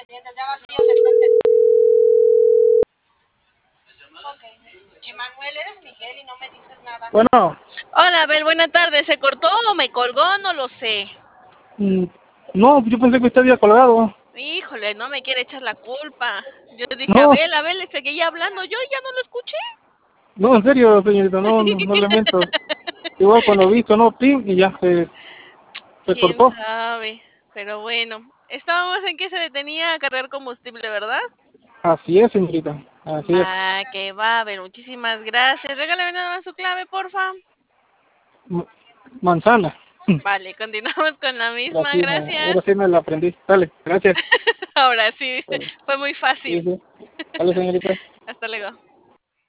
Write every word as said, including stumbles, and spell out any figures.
Mientras ya vacíos el coche. Ok. Emanuel, eres Miguel y no me dices nada. Bueno, Hola, Abel, buena tarde. ¿Se cortó o me colgó? No lo sé. mm, no, yo pensé que usted había colgado. Híjole, no me quiere echar la culpa. Yo dije, No, Abel, Abel, le seguía hablando. Yo ya no lo escuché. no, en serio, señorita, no, no, no le miento. Igual cuando vi, sonó ping y ya se, se ¿Quién cortó. sabe? Pero bueno, estábamos en que se detenía a cargar combustible, ¿verdad? Así es, señorita, así es. Va, que va, Abel, muchísimas gracias. Regálame nada más su clave, porfa. M- Manzana. Vale, continuamos con la Ahora misma, sí, me, gracias. ahora sí me la aprendí. Dale, gracias. Ahora sí, Dale, fue muy sí, fácil. sí. Dale, señorita. Hasta luego.